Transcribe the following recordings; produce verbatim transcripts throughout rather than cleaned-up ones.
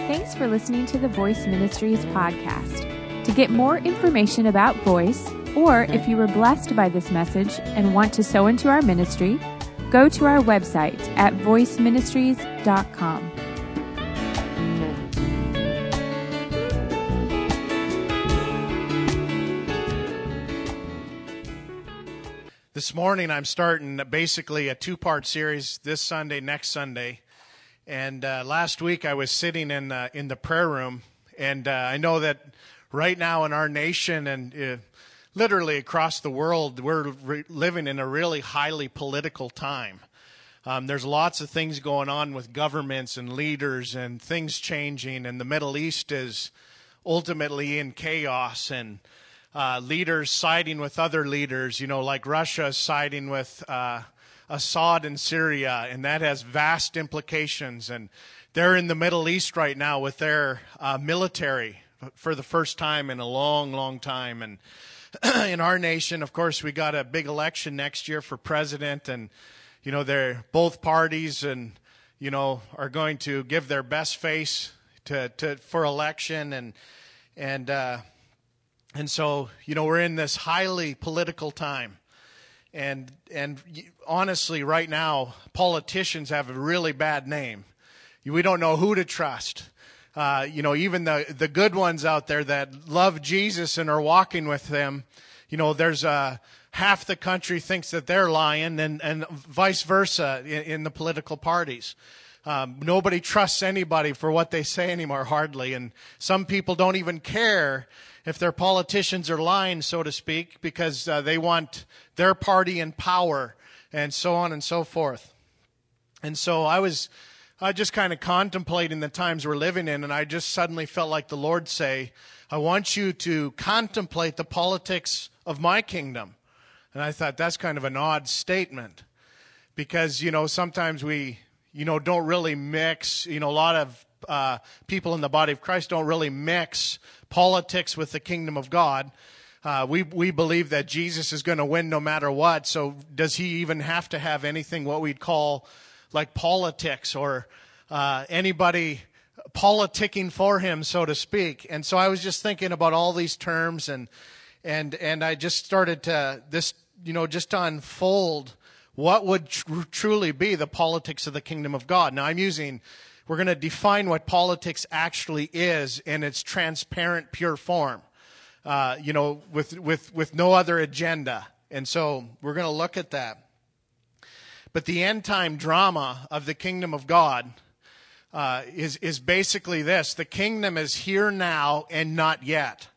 Thanks for listening to the Voice Ministries podcast. To get more information about Voice, or if you were blessed by this message and want to sow into our ministry, go to our website at voice ministries dot com. This morning I'm starting basically a two-part series this Sunday, next Sunday. And uh, last week I was sitting in uh, in the prayer room, and uh, I know that right now in our nation and uh, literally across the world, we're re- living in a really highly political time. Um, there's lots of things going on with governments and leaders and things changing, and the Middle East is ultimately in chaos, and uh, leaders siding with other leaders, you know, like Russia siding with uh, Assad in Syria, and that has vast implications. And they're in the Middle East right now with their uh, military for the first time in a long, long time. And in our nation, of course, we got a big election next year for president, and you know, they're both parties, and you know, are going to give their best face to, to for election, and and uh, and so you know, we're in this highly political time, and and honestly, right now, politicians have a really bad name. We don't know who to trust. Uh, you know, even the the good ones out there that love Jesus and are walking with Him, you know, there's a half the country thinks that they're lying, and, and vice versa in, in the political parties. Um, nobody trusts anybody for what they say anymore, hardly. And some people don't even care if their politicians are lying, so to speak, because uh, they want their party in power, and so on and so forth. And so I was uh, just kind of contemplating the times we're living in, and I just suddenly felt like the Lord say, I want you to contemplate the politics of my kingdom. And I thought that's kind of an odd statement, because, you know, sometimes we, you know, don't really mix, you know, a lot of uh, people in the body of Christ don't really mix politics with the kingdom of God. Uh, we we believe that Jesus is going to win no matter what, so does He even have to have anything what we'd call like politics or uh, anybody politicking for Him, so to speak? And so I was just thinking about all these terms, and and and I just started to this, you know, just to unfold what would tr- truly be the politics of the kingdom of God. Now, I'm using, we're going to define what politics actually is in its transparent, pure form, uh, you know, with, with, with no other agenda. And so we're going to look at that. But the end time drama of the kingdom of God uh, is, is basically this. The kingdom is here now and not yet.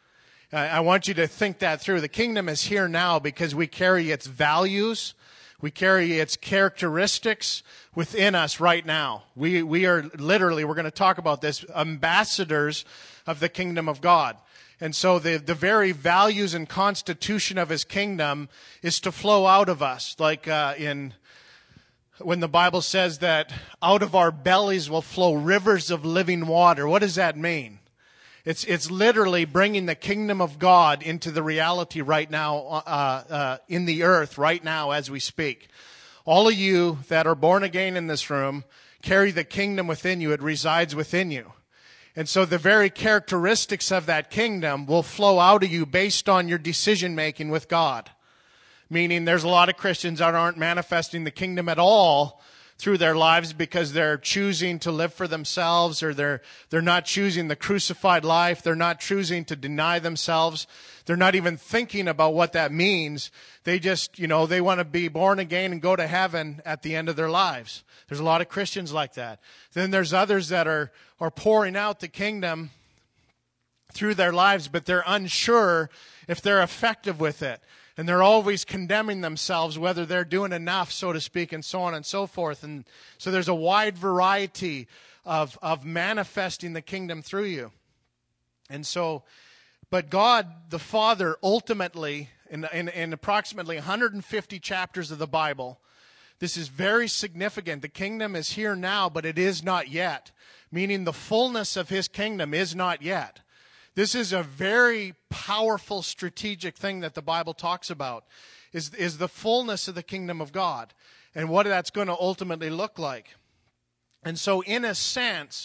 I want you to think that through. The kingdom is here now because we carry its values, we carry its characteristics within us right now. We we are literally, we're going to talk about this, ambassadors of the kingdom of God. And so the, the very values and constitution of His kingdom is to flow out of us. Like uh, in when the Bible says that out of our bellies will flow rivers of living water. What does that mean? It's it's literally bringing the kingdom of God into the reality right now uh, uh, in the earth right now as we speak. All of you that are born again in this room carry the kingdom within you. It resides within you. And so the very characteristics of that kingdom will flow out of you based on your decision making with God. Meaning there's a lot of Christians that aren't manifesting the kingdom at all through their lives because they're choosing to live for themselves, or they're they're not choosing the crucified life. They're not choosing to deny themselves. They're not even thinking about what that means. They just, you know, they want to be born again and go to heaven at the end of their lives. There's a lot of Christians like that. Then there's others that are are pouring out the kingdom through their lives, but they're unsure if they're effective with it. And they're always condemning themselves, whether they're doing enough, so to speak, and so on and so forth. And so there's a wide variety of, of manifesting the kingdom through you. And so, but God, the Father, ultimately, in, in, in approximately one hundred fifty chapters of the Bible, this is very significant. The kingdom is here now, but it is not yet. Meaning the fullness of His kingdom is not yet. This is a very powerful strategic thing that the Bible talks about, is, is the fullness of the kingdom of God and what that's going to ultimately look like. And so in a sense,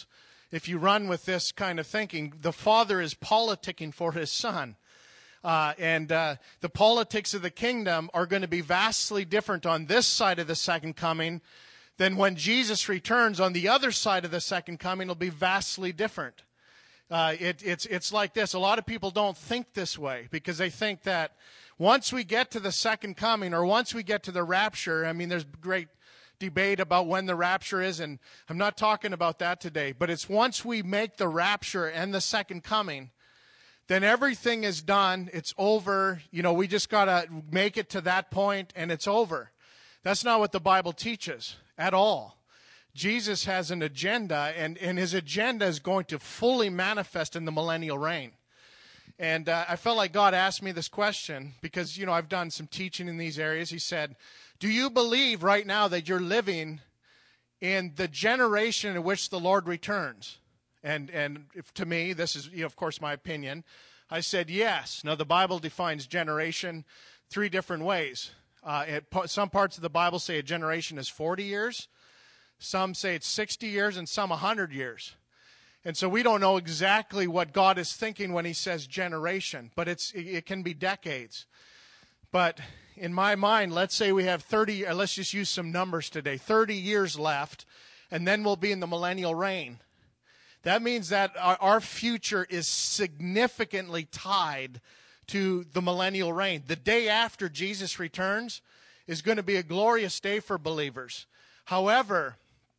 if you run with this kind of thinking, the Father is politicking for his Son. Uh, and uh, the politics of the kingdom are going to be vastly different on this side of the second coming than when Jesus returns on the other side of the second coming. It'll be vastly different. Uh, it, it's, it's like this. A lot of people don't think this way because they think that once we get to the second coming or once we get to the rapture, I mean, there's great debate about when the rapture is, and I'm not talking about that today, but it's once we make the rapture and the second coming, then everything is done. It's over. You know, we just got to make it to that point and it's over. That's not what the Bible teaches at all. Jesus has an agenda, and, and his agenda is going to fully manifest in the millennial reign. And uh, I felt like God asked me this question because, you know, I've done some teaching in these areas. He said, do you believe right now that you're living in the generation in which the Lord returns? And and if, to me, this is, you know, of course, my opinion. I said yes. Now, the Bible defines generation three different ways. Uh, it, some parts of the Bible say a generation is forty years. Some say it's sixty years, and some one hundred years. And so we don't know exactly what God is thinking when he says generation, but it's it, it can be decades. But in my mind, let's say we have thirty, or let's just use some numbers today, thirty years left, and then we'll be in the millennial reign. That means that our, our future is significantly tied to the millennial reign. The day after Jesus returns is going to be a glorious day for believers. However,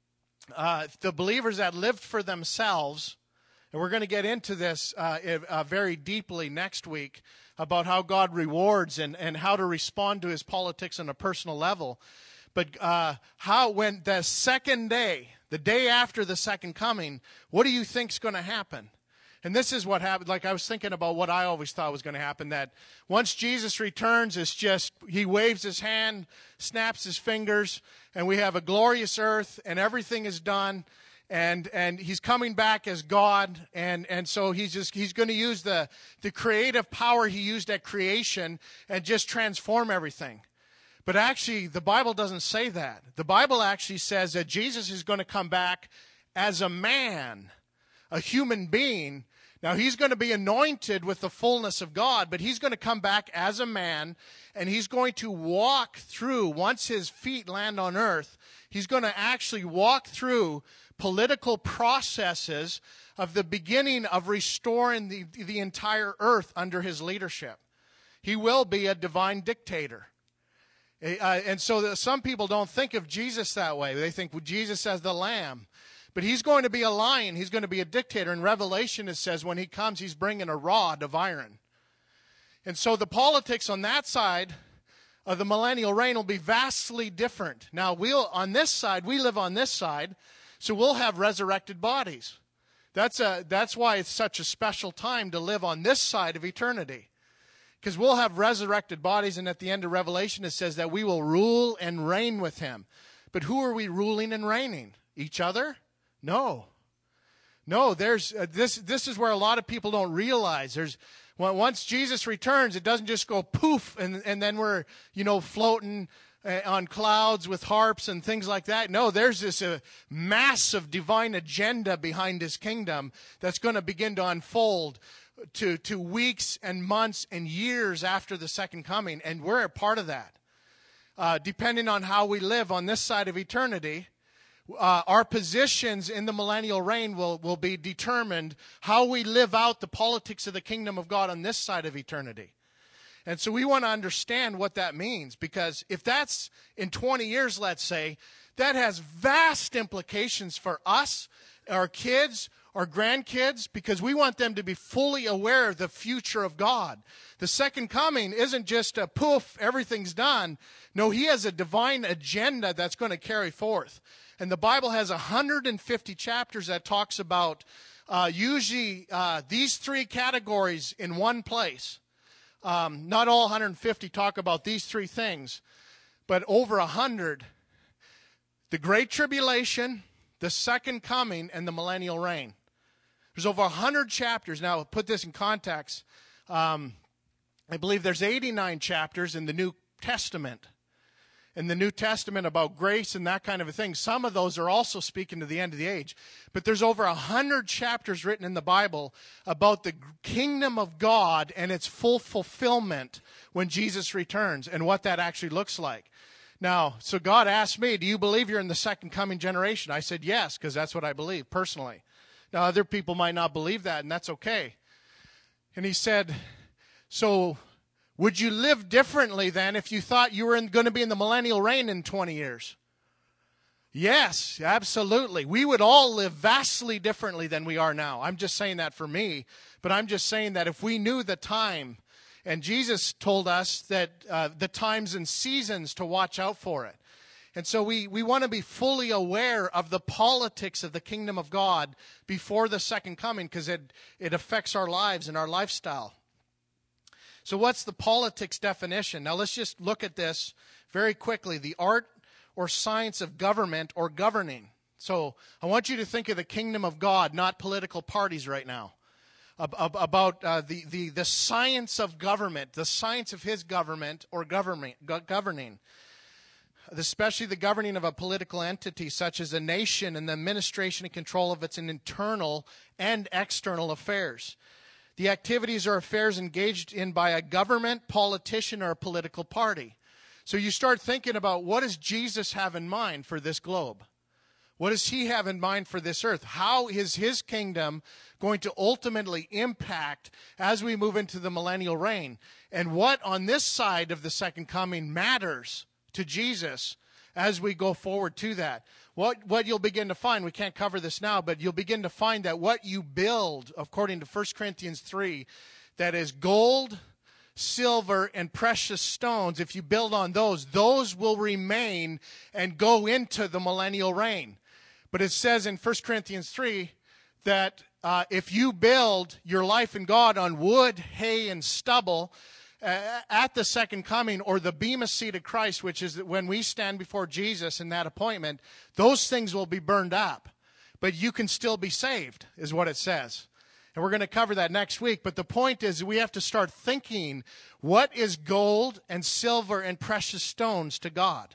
uh, the believers that lived for themselves, and we're going to get into this uh, uh, very deeply next week about how God rewards and, and how to respond to his politics on a personal level. But uh, how when the second day, the day after the second coming, what do you think is going to happen? And this is what happened. Like I was thinking about what I always thought was going to happen, that once Jesus returns, it's just he waves his hand, snaps his fingers, and we have a glorious earth, and everything is done. And and he's coming back as God, and, and so he's just he's going to use the, the creative power he used at creation and just transform everything. But actually, the Bible doesn't say that. The Bible actually says that Jesus is going to come back as a man, a human being. Now, he's going to be anointed with the fullness of God, but he's going to come back as a man, and he's going to walk through, once his feet land on earth, he's going to actually walk through political processes of the beginning of restoring the, the entire earth under his leadership. He will be a divine dictator. Uh, and so the, some people don't think of Jesus that way. They think of Jesus as the lamb. But he's going to be a lion. He's going to be a dictator. In Revelation, it says when he comes, he's bringing a rod of iron. And so the politics on that side of the millennial reign will be vastly different. Now, we'll on this side, we live on this side, so we'll have resurrected bodies. That's a that's why it's such a special time to live on this side of eternity. Because we'll have resurrected bodies, and at the end of Revelation, it says that we will rule and reign with him. But who are we ruling and reigning? Each other? No. No, there's uh, this this is where a lot of people don't realize. There's well, once Jesus returns, it doesn't just go poof and and then we're, you know, floating uh, on clouds with harps and things like that. No, there's this uh, massive divine agenda behind his kingdom that's going to begin to unfold to to weeks and months and years after the second coming, and we're a part of that. Uh, depending on how we live on this side of eternity, Uh, our positions in the millennial reign will, will be determined how we live out the politics of the kingdom of God on this side of eternity. And so we want to understand what that means, because if that's in twenty years, let's say, that has vast implications for us, our kids, our grandkids, because we want them to be fully aware of the future of God. The second coming isn't just a poof, everything's done. No, he has a divine agenda that's going to carry forth. And the Bible has one hundred fifty chapters that talks about uh, usually uh, these three categories in one place. Um, not all one hundred fifty talk about these three things, but over one hundred. The Great Tribulation, the Second Coming, and the Millennial Reign. There's over one hundred chapters. Now, put this in context. Um, I believe there's eighty-nine chapters in the New Testament. in the New Testament about grace and that kind of a thing. Some of those are also speaking to the end of the age. But there's over a hundred chapters written in the Bible about the kingdom of God and its full fulfillment when Jesus returns and what that actually looks like. Now, so God asked me, do you believe you're in the second coming generation? I said yes, because that's what I believe personally. Now, other people might not believe that, and that's okay. And he said, so would you live differently then if you thought you were in, going to be in the millennial reign in twenty years? Yes, absolutely. We would all live vastly differently than we are now. I'm just saying that for me, but I'm just saying that if we knew the time, and Jesus told us that uh, the times and seasons to watch out for it. And so we, we want to be fully aware of the politics of the kingdom of God before the second coming, because it, it affects our lives and our lifestyle. So what's the politics definition? Now let's just look at this very quickly. The art or science of government or governing. So I want you to think of the kingdom of God, not political parties right now. About uh, the, the, the science of government, the science of his government or governing, governing. Especially the governing of a political entity such as a nation and the administration and control of its internal and external affairs. The activities or affairs engaged in by a government, politician, or a political party. So you start thinking about, what does Jesus have in mind for this globe? What does he have in mind for this earth? How is his kingdom going to ultimately impact as we move into the millennial reign? And what on this side of the second coming matters to Jesus as we go forward to that? What, what you'll begin to find, we can't cover this now, but you'll begin to find that what you build, according to First Corinthians three, that is gold, silver, and precious stones, if you build on those, those will remain and go into the millennial reign. But it says in First Corinthians three that uh, if you build your life in God on wood, hay, and stubble, uh, at the second coming, or the bema seat of Christ, which is when we stand before Jesus in that appointment, those things will be burned up. But you can still be saved, is what it says. And we're going to cover that next week. But the point is, we have to start thinking, what is gold and silver and precious stones to God?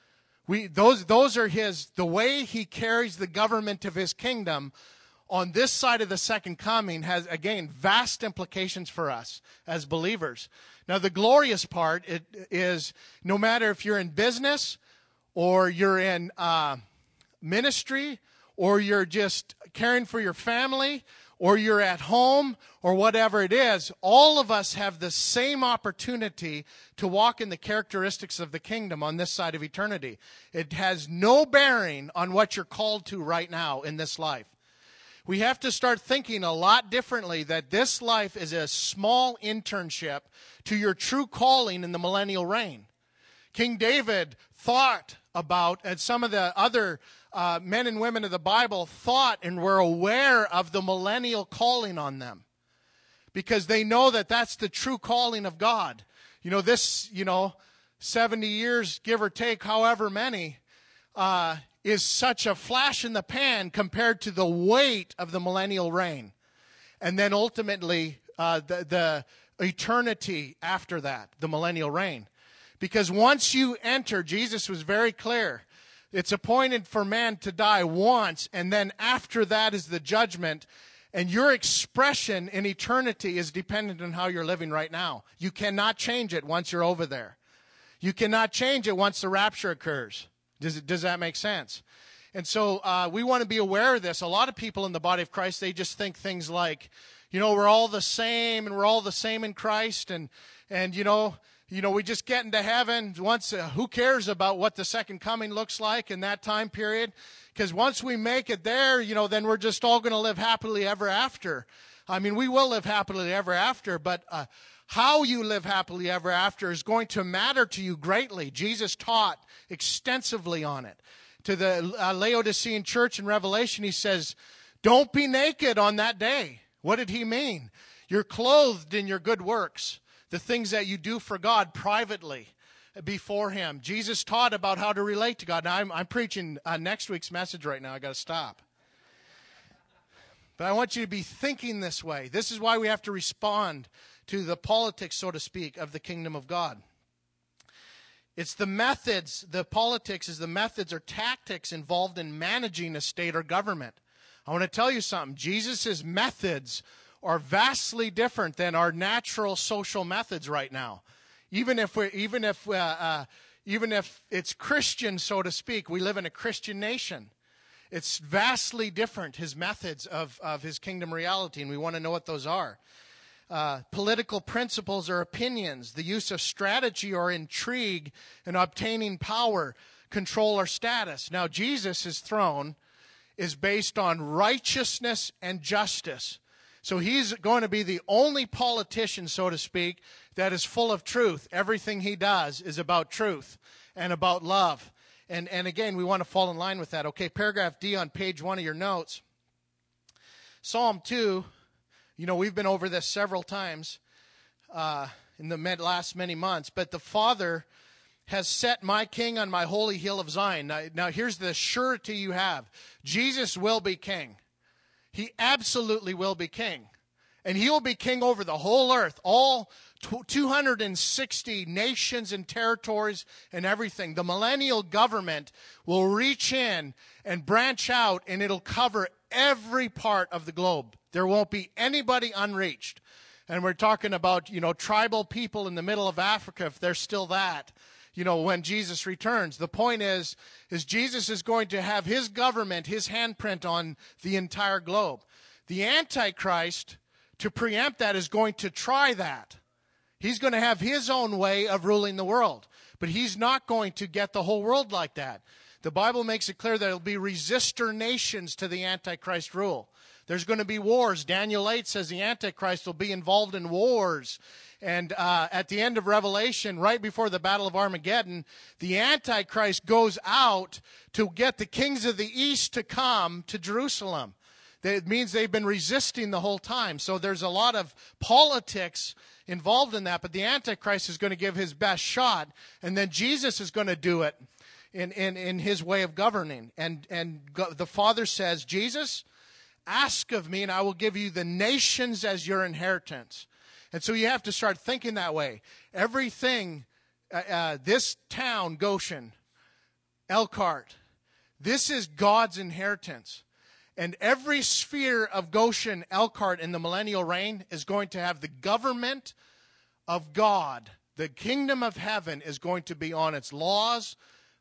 We, those, those are his, the way he carries the government of his kingdom on this side of the second coming has, again, vast implications for us as believers. Now, the glorious part it, is no matter if you're in business or you're in uh, ministry or you're just caring for your family or you're at home or whatever it is, all of us have the same opportunity to walk in the characteristics of the kingdom on this side of eternity. It has no bearing on what you're called to right now in this life. We have to start thinking a lot differently that this life is a small internship to your true calling in the millennial reign. King David thought about, and some of the other uh, men and women of the Bible thought and were aware of the millennial calling on them, because they know that that's the true calling of God. You know, this, you know, seventy years, give or take, however many, uh, is such a flash in the pan compared to the weight of the millennial reign. And then ultimately, uh, the, the eternity after that, the millennial reign. Because once you enter, Jesus was very clear, it's appointed for man to die once, and then after that is the judgment. And your expression in eternity is dependent on how you're living right now. You cannot change it once you're over there. You cannot change it once the rapture occurs. Does, it, does that make sense? And so uh, we want to be aware of this. A lot of people in the body of Christ, they just think things like, you know, we're all the same and we're all the same in Christ. And, and you know, you know, we just get into heaven. Once, uh, who cares about what the second coming looks like in that time period? Because once we make it there, you know, then we're just all going to live happily ever after. I mean, we will live happily ever after, but uh, how you live happily ever after is going to matter to you greatly. Jesus taught extensively on it. To the uh, Laodicean church in Revelation, he says, don't be naked on that day. What did he mean? You're clothed in your good works, the things that you do for God privately before him. Jesus taught about how to relate to God. Now, I'm, I'm preaching uh, next week's message right now. I got to stop. But I want you to be thinking this way. This is why we have to respond to the politics, so to speak, of the kingdom of God. It's the methods, the politics is the methods or tactics involved in managing a state or government. I want to tell you something. Jesus' methods are vastly different than our natural social methods right now. Even if we, even if, uh, uh, even if it's Christian, so to speak, we live in a Christian nation. It's vastly different, his methods of, of his kingdom reality, and we want to know what those are. Uh, political principles or opinions, the use of strategy or intrigue in obtaining power, control, or status. Now, Jesus' throne is based on righteousness and justice. So he's going to be the only politician, so to speak, that is full of truth. Everything he does is about truth and about love. And, and again, we want to fall in line with that. Okay, paragraph D on page one of your notes. Psalm two. You know, we've been over this several times uh, in the last many months. But the Father has set my king on my holy hill of Zion. Now, now here's the surety you have. Jesus will be king. He absolutely will be king. And he will be king over the whole earth, all two hundred sixty nations and territories and everything. The millennial government will reach in and branch out, and it'll cover every part of the globe. There won't be anybody unreached. And we're talking about, you know, tribal people in the middle of Africa, if there's still that, you know, when Jesus returns. The point is, is Jesus is going to have his government, his handprint on the entire globe. The Antichrist, to preempt that, is going to try that. He's going to have his own way of ruling the world. But he's not going to get the whole world like that. The Bible makes it clear that there will be resistor nations to the Antichrist rule. There's going to be wars. Daniel eight says the Antichrist will be involved in wars. And uh, at the end of Revelation, right before the Battle of Armageddon, the Antichrist goes out to get the kings of the east to come to Jerusalem. It means they've been resisting the whole time. So there's a lot of politics involved in that. But the Antichrist is going to give his best shot. And then Jesus is going to do it in, in, in his way of governing. And, and go, the Father says, Jesus, ask of me, and I will give you the nations as your inheritance. And so you have to start thinking that way. Everything, uh, uh, this town, Goshen, Elkhart, this is God's inheritance. And every sphere of Goshen, Elkhart, in the millennial reign is going to have the government of God. The kingdom of heaven is going to be on its laws,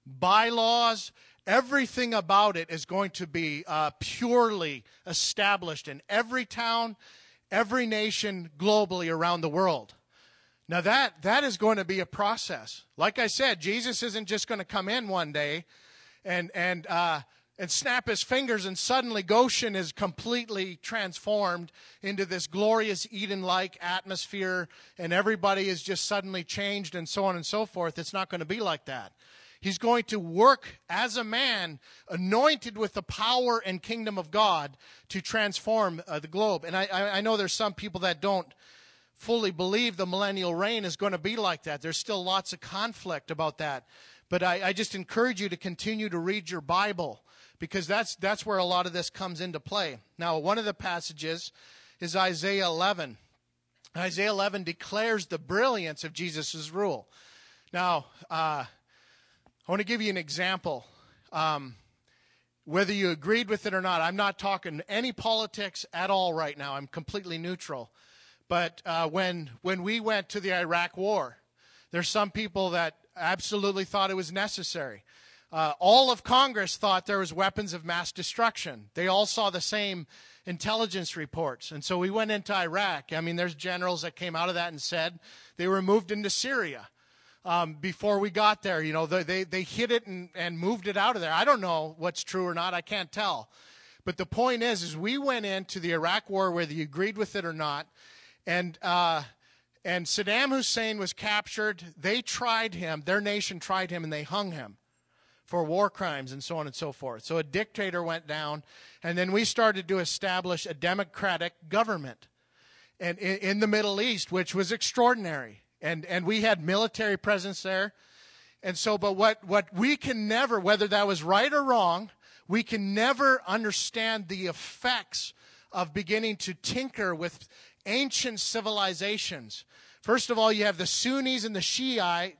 bylaws. Everything about it is going to be uh, purely established in every town, every nation, globally around the world. Now that that is going to be a process. Like I said, Jesus isn't just going to come in one day and and uh, and snap his fingers and suddenly Goshen is completely transformed into this glorious Eden-like atmosphere and everybody is just suddenly changed and so on and so forth. It's not going to be like that. He's going to work as a man anointed with the power and kingdom of God to transform uh, the globe. And I, I know there's some people that don't fully believe the millennial reign is going to be like that. There's still lots of conflict about that. But I, I just encourage you to continue to read your Bible because that's that's where a lot of this comes into play. Now, one of the passages is Isaiah eleven. Isaiah eleven declares the brilliance of Jesus' rule. Now, uh, I want to give you an example. Um, whether you agreed with it or not, I'm not talking any politics at all right now. I'm completely neutral. But uh, when when we went to the Iraq War, there's some people that absolutely thought it was necessary. Uh, all of Congress thought there was weapons of mass destruction. They all saw the same intelligence reports. And so we went into Iraq. I mean, there's generals that came out of that and said they were moved into Syria. Um, before we got there, you know, they, they, they hid it and, and moved it out of there. I don't know what's true or not. I can't tell. But the point is, is we went into the Iraq War, whether you agreed with it or not, and uh, and Saddam Hussein was captured. They tried him. Their nation tried him, and they hung him for war crimes and so on and so forth. So a dictator went down, and then we started to establish a democratic government and in, in the Middle East, which was extraordinary. And and we had military presence there. And so, but what, what we can never, whether that was right or wrong, we can never understand the effects of beginning to tinker with ancient civilizations. First of all, you have the Sunnis and the Shiite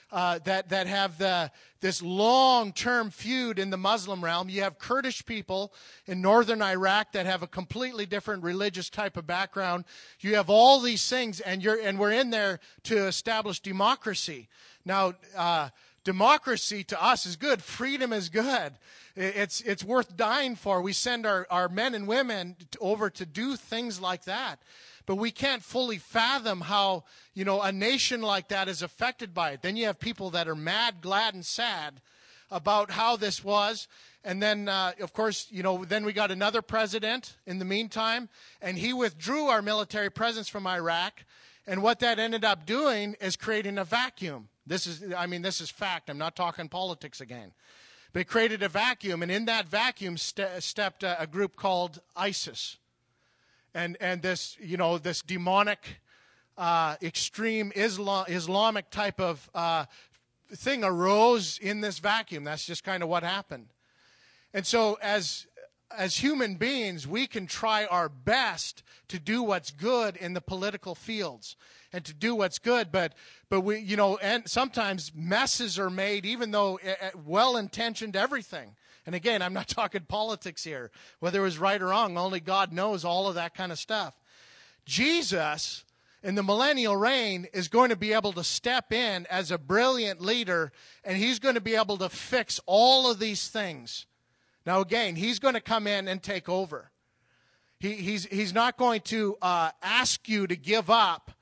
uh, that that have the this long-term feud in the Muslim realm. You have Kurdish people in northern Iraq that have a completely different religious type of background. You have all these things, and you're and we're in there to establish democracy. Now, uh, democracy to us is good. Freedom is good. It's it's worth dying for. We send our, our men and women over to do things like that. But we can't fully fathom how, you know, a nation like that is affected by it. Then you have people that are mad, glad, and sad about how this was. And then, uh, of course, you know, then we got another president in the meantime, and he withdrew our military presence from Iraq. And what that ended up doing is creating a vacuum. This is, I mean, this is fact. I'm not talking politics again. But it created a vacuum, and in that vacuum ste- stepped a, a group called ISIS. And and this, you know, this demonic, uh, extreme Islam, Islamic type of uh, thing arose in this vacuum. That's just kind of what happened. And so as as human beings, we can try our best to do what's good in the political fields and to do what's good. But, but we, you know, and sometimes messes are made, even though uh, well-intentioned everything. And again, I'm not talking politics here. Whether it was right or wrong, only God knows all of that kind of stuff. Jesus, in the millennial reign, is going to be able to step in as a brilliant leader, and he's going to be able to fix all of these things. Now, again, he's going to come in and take over. He, he's, he's not going to uh, ask you to give up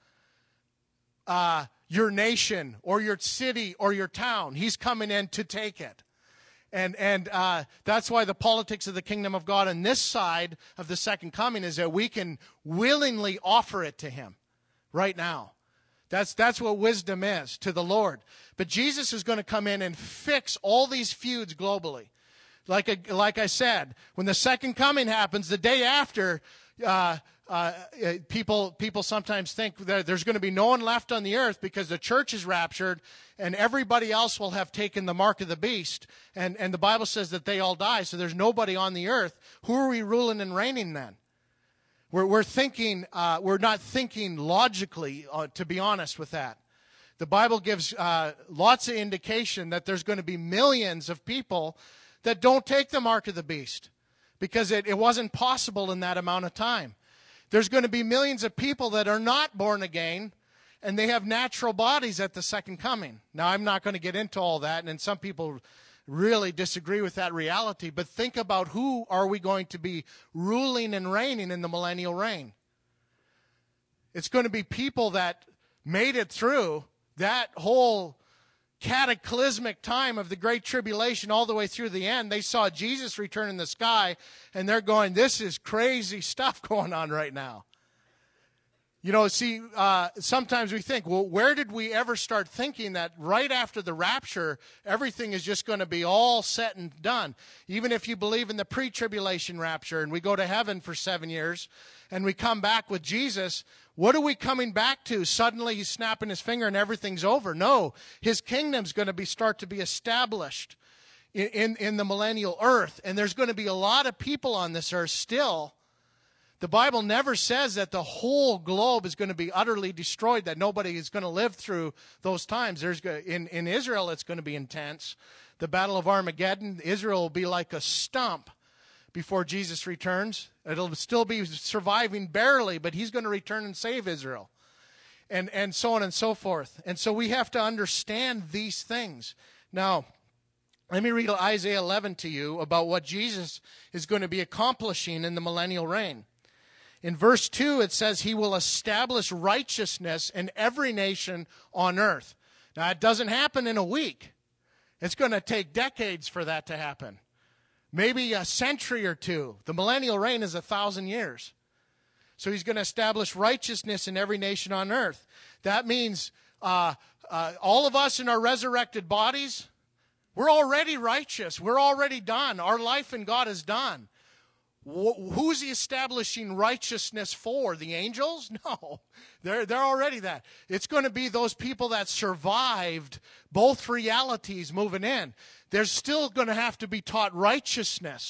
uh, your nation or your city or your town. He's coming in to take it. And and uh, that's why the politics of the kingdom of God on this side of the second coming is that we can willingly offer it to him right now. That's that's what wisdom is to the Lord. But Jesus is going to come in and fix all these feuds globally. Like a, like I said, when the second coming happens, the day after, uh, uh, people people sometimes think that there's going to be no one left on the earth because the church is raptured and everybody else will have taken the mark of the beast. And, and the Bible says that they all die, so there's nobody on the earth. Who are we ruling and reigning then? We're, we're thinking, uh, we're not thinking logically, uh, to be honest with that. The Bible gives uh, lots of indication that there's going to be millions of people that don't take the mark of the beast because it, it wasn't possible in that amount of time. There's going to be millions of people that are not born again, and they have natural bodies at the second coming. Now, I'm not going to get into all that, and some people really disagree with that reality, but think about who are we going to be ruling and reigning in the millennial reign. It's going to be people that made it through that whole cataclysmic time of the Great Tribulation all the way through the end. They saw Jesus return in the sky, and they're going, this is crazy stuff going on right now. You know, see, uh, sometimes we think, well, where did we ever start thinking that right after the rapture, everything is just going to be all set and done? Even if you believe in the pre-tribulation rapture and we go to heaven for seven years and we come back with Jesus, what are we coming back to? Suddenly he's snapping his finger and everything's over. No, his kingdom's going to be start to be established in, in, in the millennial earth. And there's going to be a lot of people on this earth still. The Bible never says that the whole globe is going to be utterly destroyed, that nobody is going to live through those times. There's in, in Israel, it's going to be intense. The Battle of Armageddon, Israel will be like a stump before Jesus returns. It'll still be surviving barely, but he's going to return and save Israel. And, and so on and so forth. And so we have to understand these things. Now, let me read Isaiah eleven to you about what Jesus is going to be accomplishing in the millennial reign. In verse two, it says, he will establish righteousness in every nation on earth. Now, it doesn't happen in a week. It's going to take decades for that to happen. Maybe a century or two. The millennial reign is a thousand years. So he's going to establish righteousness in every nation on earth. That means uh, uh, all of us in our resurrected bodies, we're already righteous. We're already done. Our life in God is done. Who's he establishing righteousness for? The angels? No, they're, they're already that. It's going to be those people that survived both realities moving in. They're still going to have to be taught righteousness.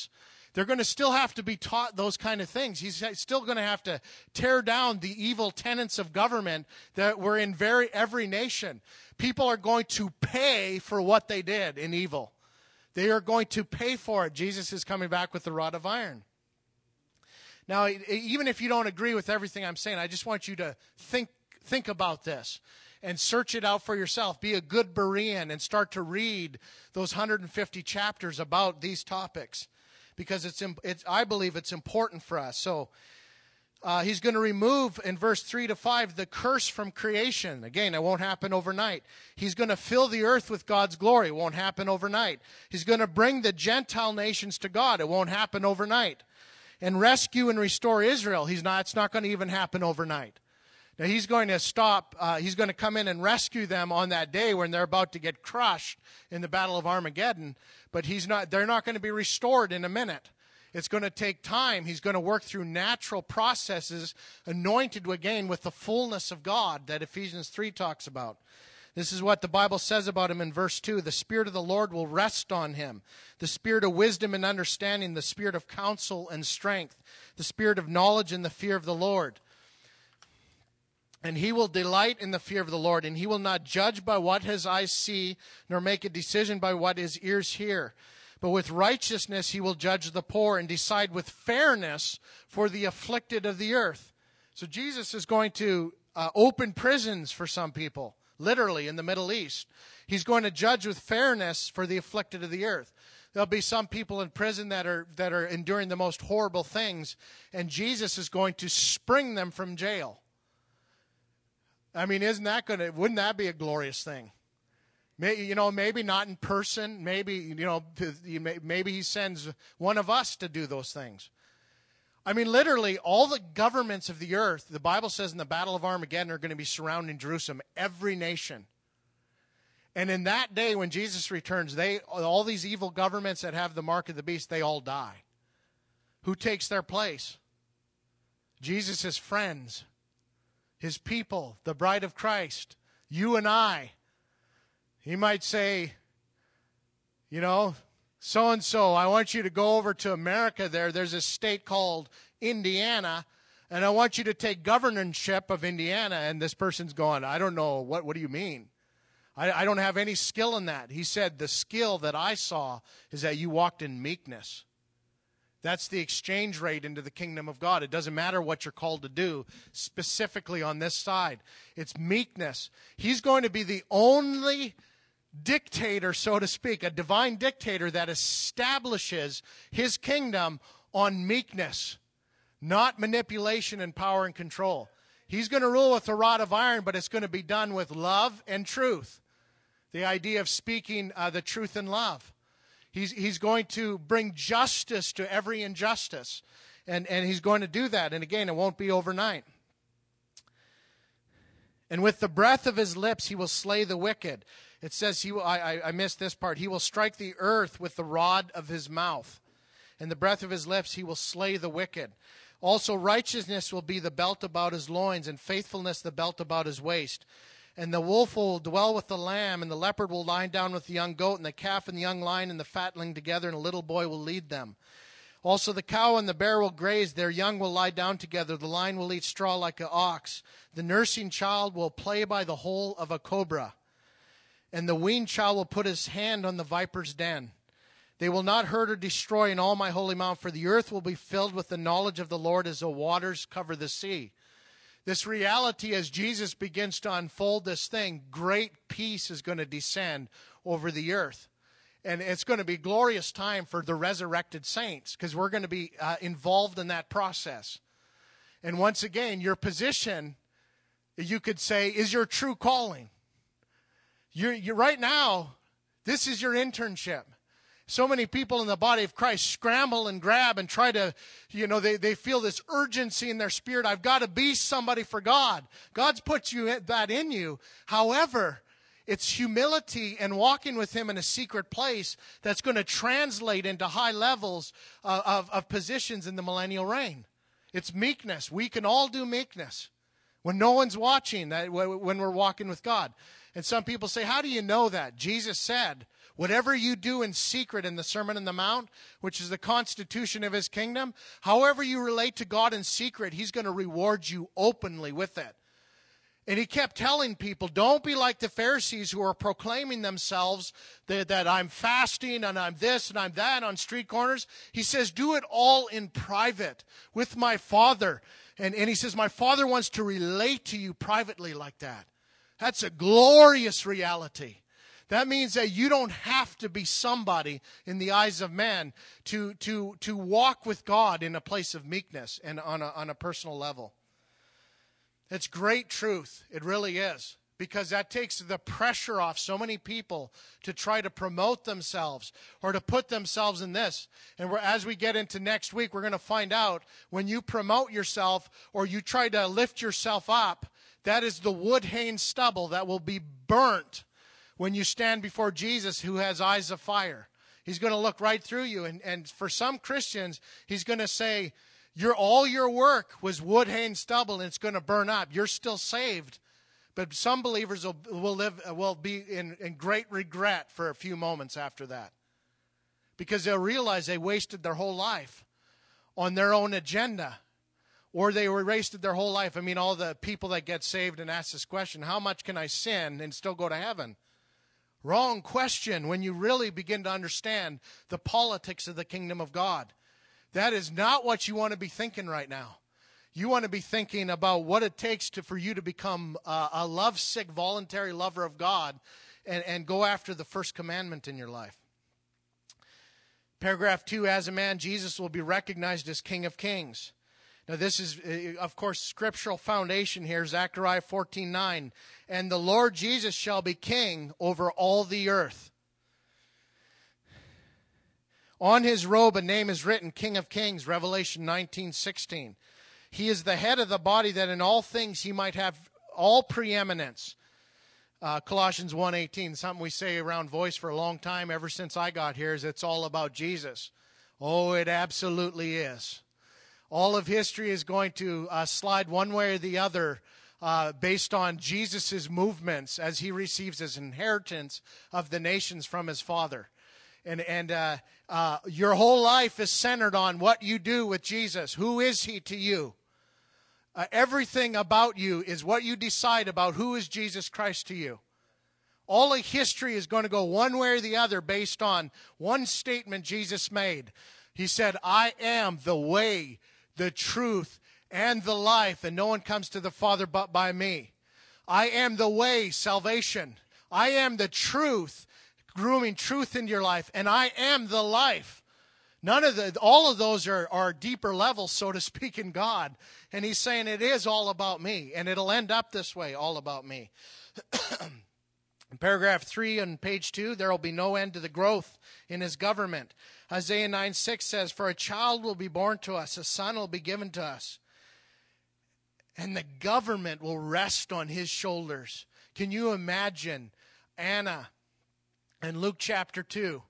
They're going to still have to be taught those kind of things. He's still going to have to tear down the evil tenets of government that were in very every nation. People are going to pay for what they did in evil. They are going to pay for it. Jesus is coming back with the rod of iron. Now, even if you don't agree with everything I'm saying, I just want you to think think about this and search it out for yourself. Be a good Berean and start to read those one hundred fifty chapters about these topics, because it's, it's I believe it's important for us. So uh, he's going to remove, in verse three to five, the curse from creation. Again, it won't happen overnight. He's going to fill the earth with God's glory. It won't happen overnight. He's going to bring the Gentile nations to God. It won't happen overnight. And rescue and restore Israel. He's not. It's not going to even happen overnight. Now, he's going to stop, uh, he's going to come in and rescue them on that day when they're about to get crushed in the Battle of Armageddon, but he's not. They're not going to be restored in a minute. It's going to take time. He's going to work through natural processes, anointed again with the fullness of God that Ephesians three talks about. This is what the Bible says about him in verse two. The Spirit of the Lord will rest on him. The Spirit of wisdom and understanding, the Spirit of counsel and strength, the Spirit of knowledge and the fear of the Lord. And he will delight in the fear of the Lord, and he will not judge by what his eyes see, nor make a decision by what his ears hear. But with righteousness he will judge the poor and decide with fairness for the afflicted of the earth. So Jesus is going to uh, open prisons for some people, literally in the Middle East. He's going to judge with fairness for the afflicted of the earth. There'll be some people in prison that are that are enduring the most horrible things, and Jesus is going to spring them from jail. I mean, isn't that going to, wouldn't that be a glorious thing? Maybe, you know, maybe not in person. Maybe, you know, maybe he sends one of us to do those things. I mean, literally, all the governments of the earth, the Bible says in the Battle of Armageddon, are going to be surrounding Jerusalem, every nation. And in that day when Jesus returns, they all these evil governments that have the mark of the beast, they all die. Who takes their place? Jesus' friends. His people, the bride of Christ, you and I. He might say, you know, so-and-so, I want you to go over to America there. There's a state called Indiana, and I want you to take governorship of Indiana. And this person's going, I don't know, what, what do you mean? I, I don't have any skill in that. He said, the skill that I saw is that you walked in meekness. That's the exchange rate into the kingdom of God. It doesn't matter what you're called to do, specifically on this side. It's meekness. He's going to be the only dictator, so to speak, a divine dictator that establishes his kingdom on meekness, not manipulation and power and control. He's going to rule with a rod of iron, but it's going to be done with love and truth. The idea of speaking uh, the truth in love. He's, he's going to bring justice to every injustice. And, and he's going to do that. And again, it won't be overnight. And with the breath of his lips, he will slay the wicked. It says, he will, I, I missed this part. He will strike the earth with the rod of his mouth. And the breath of his lips, he will slay the wicked. Also, righteousness will be the belt about his loins, and faithfulness the belt about his waist. And the wolf will dwell with the lamb, and the leopard will lie down with the young goat, and the calf and the young lion and the fatling together, and a little boy will lead them. Also the cow and the bear will graze, their young will lie down together, the lion will eat straw like an ox. The nursing child will play by the hole of a cobra, and the weaned child will put his hand on the viper's den. They will not hurt or destroy in all my holy mount, for the earth will be filled with the knowledge of the Lord as the waters cover the sea. This reality, as Jesus begins to unfold this thing, great peace is going to descend over the earth. And it's going to be a glorious time for the resurrected saints, because we're going to be uh, involved in that process. And once again, your position, you could say, is your true calling. You're, you're right now, this is your internship. So many people in the body of Christ scramble and grab and try to, you know, they, they feel this urgency in their spirit. I've got to be somebody for God. God's put you that in you. However, it's humility and walking with him in a secret place that's going to translate into high levels of, of, of positions in the millennial reign. It's meekness. We can all do meekness when no one's watching, that when we're walking with God. And some people say, how do you know that? Jesus said, Whatever you do in secret in the Sermon on the Mount, which is the constitution of his kingdom, however you relate to God in secret, he's going to reward you openly with it. And he kept telling people, don't be like the Pharisees who are proclaiming themselves that, that I'm fasting and I'm this and I'm that on street corners. He says, do it all in private with my Father. And, and he says, my Father wants to relate to you privately like that. That's a glorious reality. That means that you don't have to be somebody in the eyes of man to, to, to walk with God in a place of meekness and on a, on a personal level. It's great truth. It really is. Because that takes the pressure off so many people to try to promote themselves or to put themselves in this. And we're, as we get into next week, we're going to find out when you promote yourself or you try to lift yourself up, that is the wood hayne stubble that will be burnt when you stand before Jesus, who has eyes of fire. He's going to look right through you. And, and for some Christians, he's going to say, your, all your work was wood, hay, and stubble, and it's going to burn up. You're still saved. But some believers will, will, live, will be in, in great regret for a few moments after that. Because they'll realize they wasted their whole life on their own agenda. Or they were wasted their whole life. I mean, all the people that get saved and ask this question, how much can I sin and still go to heaven? Wrong question when you really begin to understand the politics of the kingdom of God. That is not what you want to be thinking right now. You want to be thinking about what it takes to, for you to become a, a lovesick, voluntary lover of God and, and go after the first commandment in your life. Paragraph two, as a man, Jesus will be recognized as King of Kings. Now, this is, of course, scriptural foundation here, Zechariah fourteen nine. And the Lord Jesus shall be king over all the earth. On his robe a name is written, King of Kings, Revelation nineteen sixteen. He is the head of the body, that in all things he might have all preeminence. Uh, Colossians one eighteen, something we say around Voice for a long time, ever since I got here, is it's all about Jesus. Oh, it absolutely is. All of history is going to uh, slide one way or the other uh, based on Jesus' movements as he receives his inheritance of the nations from his Father. And, and uh, uh, your whole life is centered on what you do with Jesus. Who is he to you? Uh, everything about you is what you decide about who is Jesus Christ to you. All of history is going to go one way or the other based on one statement Jesus made. He said, I am the way, the truth, and the life, and no one comes to the Father but by me. I am the way, salvation. I am the truth, grooming truth into your life, and I am the life. None of the, all of those are, are deeper levels, so to speak, in God. And he's saying it is all about me, and it'll end up this way, all about me. In paragraph three on page two, there will be no end to the growth in his government. Isaiah nine six says, for a child will be born to us, a son will be given to us, and the government will rest on his shoulders. Can you imagine Anna in Luke chapter two?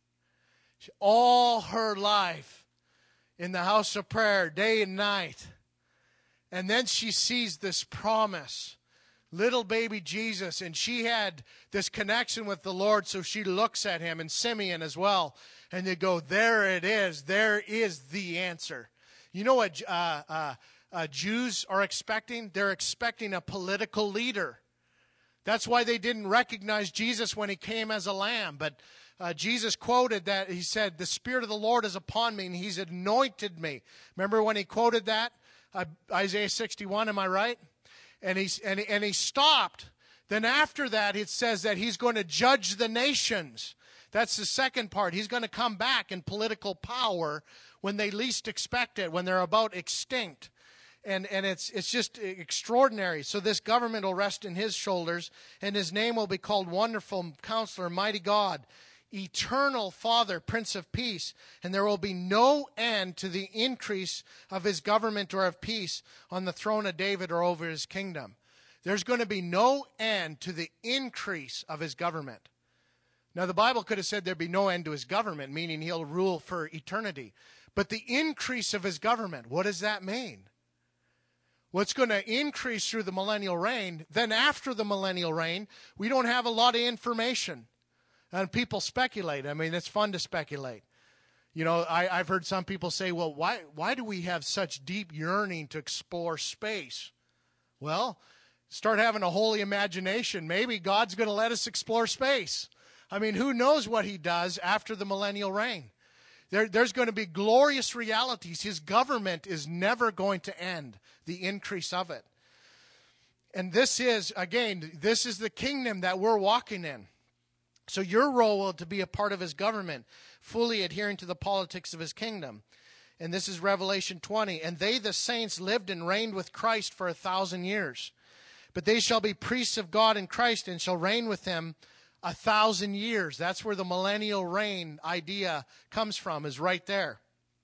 All her life in the house of prayer, day and night. And then she sees this promise, little baby Jesus, and she had this connection with the Lord, so she looks at him, and Simeon as well, and they go, there it is. There is the answer. You know what uh, uh, uh, Jews are expecting? They're expecting a political leader. That's why they didn't recognize Jesus when he came as a lamb. But uh, Jesus quoted that. He said, the Spirit of the Lord is upon me, and he's anointed me. Remember when he quoted that? Uh, Isaiah sixty-one, am I right? And, he's, and, and he stopped. Then after that, it says that he's going to judge the nations. That's the second part. He's going to come back in political power when they least expect it, when they're about extinct. And and it's it's just extraordinary. So this government will rest in his shoulders, and his name will be called Wonderful Counselor, Mighty God, Eternal Father, Prince of Peace. And there will be no end to the increase of his government or of peace on the throne of David or over his kingdom. There's going to be no end to the increase of his government. Now, the Bible could have said there'd be no end to his government, meaning he'll rule for eternity. But the increase of his government, what does that mean? What's going to increase through the millennial reign, then after the millennial reign, we don't have a lot of information. And people speculate. I mean, it's fun to speculate. You know, I, I've heard some people say, well, why why do we have such deep yearning to explore space? Well, start having a holy imagination. Maybe God's going to let us explore space. I mean, who knows what he does after the millennial reign? There, there's going to be glorious realities. His government is never going to end, the increase of it. And this is, again, this is the kingdom that we're walking in. So your role will to be a part of his government, fully adhering to the politics of his kingdom. And this is Revelation twenty. And they, the saints, lived and reigned with Christ for a thousand years. But they shall be priests of God in Christ and shall reign with him a thousand years. That's where the millennial reign idea comes from, is right there.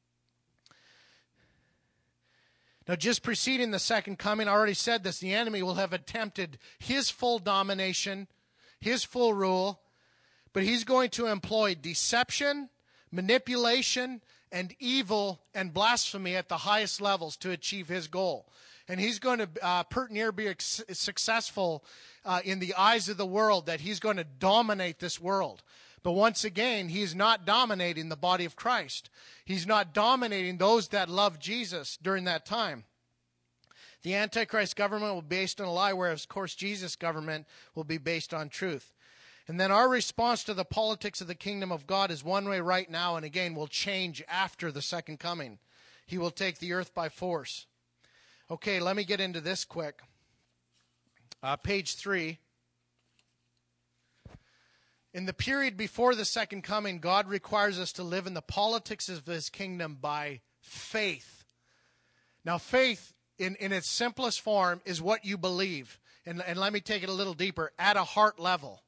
Now, just preceding the second coming, I already said this, the enemy will have attempted his full domination, his full rule, but he's going to employ deception, manipulation, and evil and blasphemy at the highest levels to achieve his goal. And he's going to uh, pert near be ex- successful uh, in the eyes of the world, that he's going to dominate this world. But once again, he's not dominating the body of Christ. He's not dominating those that love Jesus during that time. The Antichrist government will be based on a lie, whereas, of course, Jesus' government will be based on truth. And then our response to the politics of the kingdom of God is one way right now, and again will change after the second coming. He will take the earth by force. Okay, let me get into this quick. Uh, page three. In the period before the second coming, God requires us to live in the politics of his kingdom by faith. Now, faith, in, in its simplest form, is what you believe. And, and let me take it a little deeper, at a heart level.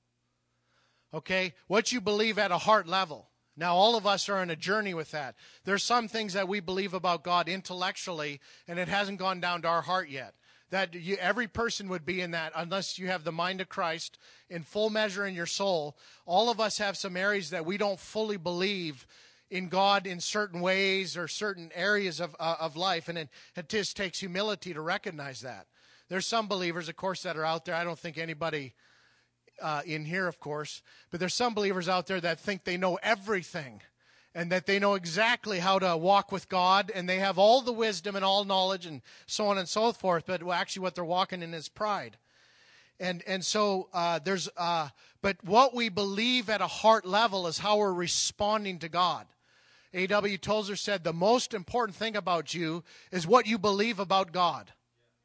Okay? What you believe at a heart level. Now, all of us are on a journey with that. There's some things that we believe about God intellectually, and it hasn't gone down to our heart yet. That you, every person would be in that, unless you have the mind of Christ in full measure in your soul. All of us have some areas that we don't fully believe in God in certain ways or certain areas of uh, of life, and it, it just takes humility to recognize that. There's some believers, of course, that are out there. I don't think anybody uh, in here, of course, but there's some believers out there that think they know everything, and that they know exactly how to walk with God, and they have all the wisdom and all knowledge and so on and so forth, but actually what they're walking in is pride. And and so uh, there's, uh, but what we believe at a heart level is how we're responding to God. A W Tozer said, the most important thing about you is what you believe about God.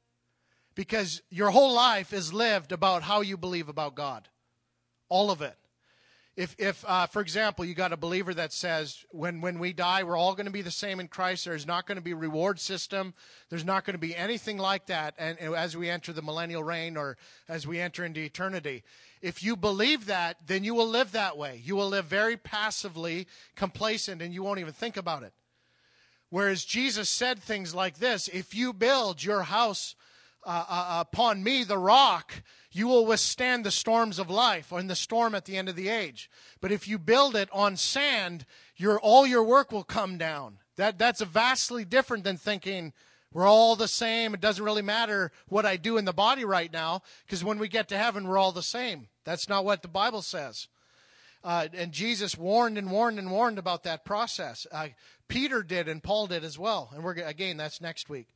Because your whole life is lived about how you believe about God. All of it. If, if uh, for example, you got a believer that says, when, when we die, we're all going to be the same in Christ. There's not going to be a reward system. There's not going to be anything like that and, and as we enter the millennial reign or as we enter into eternity. If you believe that, then you will live that way. You will live very passively, complacent, and you won't even think about it. Whereas Jesus said things like this, if you build your house uh, uh, upon me, the rock, you will withstand the storms of life or in the storm at the end of the age. But if you build it on sand, your all your work will come down. That That's vastly different than thinking we're all the same. It doesn't really matter what I do in the body right now, because when we get to heaven, we're all the same. That's not what the Bible says. Uh, and Jesus warned and warned and warned about that process. Uh, Peter did and Paul did as well. And we're again, that's next week.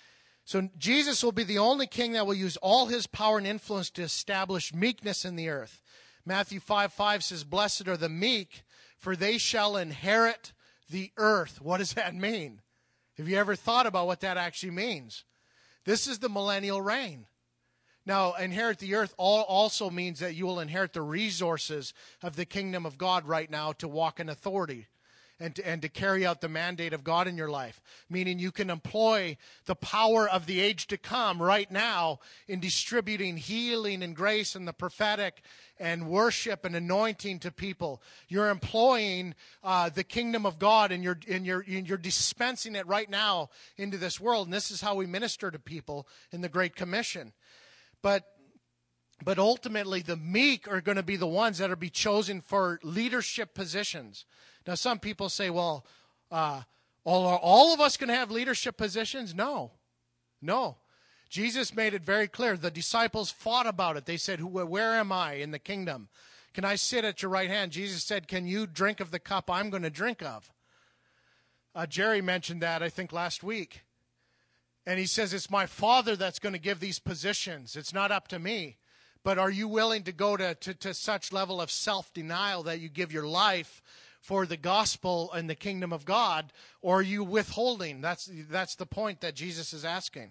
So Jesus will be the only king that will use all his power and influence to establish meekness in the earth. Matthew five five says, blessed are the meek, for they shall inherit the earth. What does that mean? Have you ever thought about what that actually means? This is the millennial reign. Now, inherit the earth also means that you will inherit the resources of the kingdom of God right now to walk in authority. And to, and to carry out the mandate of God in your life. Meaning you can employ the power of the age to come right now in distributing healing and grace and the prophetic and worship and anointing to people. You're employing uh, the kingdom of God and you're, and you're, and you're dispensing it right now into this world. And this is how we minister to people in the Great Commission. But But ultimately, the meek are going to be the ones that are be chosen for leadership positions. Now, some people say, well, uh, all, are all of us going to have leadership positions? No. No. Jesus made it very clear. The disciples fought about it. They said, where am I in the kingdom? Can I sit at your right hand? Jesus said, can you drink of the cup I'm going to drink of? Uh, Jerry mentioned that, I think, last week. And he says, it's my Father that's going to give these positions. It's not up to me. But are you willing to go to, to, to such level of self-denial that you give your life for the gospel and the kingdom of God? Or are you withholding? That's, that's the point that Jesus is asking.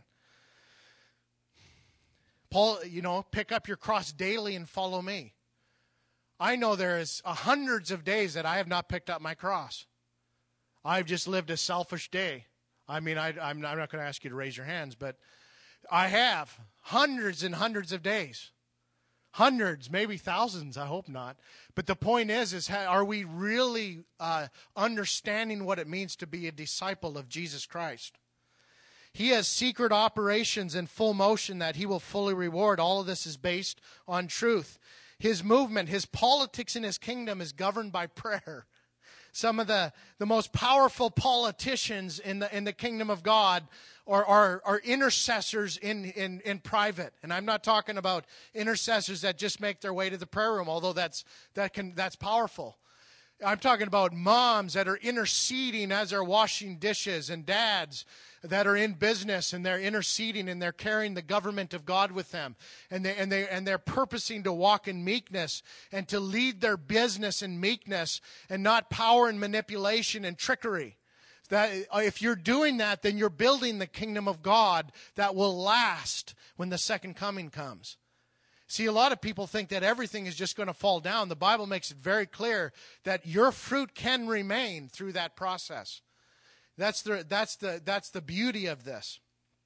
Paul, you know, pick up your cross daily and follow me. I know there is hundreds of days that I have not picked up my cross. I've just lived a selfish day. I mean, I, I'm not, I'm not going to ask you to raise your hands, but I have hundreds and hundreds of days. Hundreds, maybe thousands, I hope not. But the point is, is how, are we really uh, understanding what it means to be a disciple of Jesus Christ? He has secret operations in full motion that he will fully reward. All of this is based on truth. His movement, his politics in his kingdom is governed by prayer. Some of the, the most powerful politicians in the in the kingdom of God are, are, are intercessors in, in, in private. And I'm not talking about intercessors that just make their way to the prayer room, although that's that can that's powerful. I'm talking about moms that are interceding as they're washing dishes, and dads that are in business and they're interceding and they're carrying the government of God with them. And they and they and they're purposing to walk in meekness and to lead their business in meekness and not power and manipulation and trickery. That if you're doing that, then you're building the kingdom of God that will last when the second coming comes. See, a lot of people think that everything is just going to fall down. The Bible makes it very clear that your fruit can remain through that process. That's the, that's the, that's the beauty of this.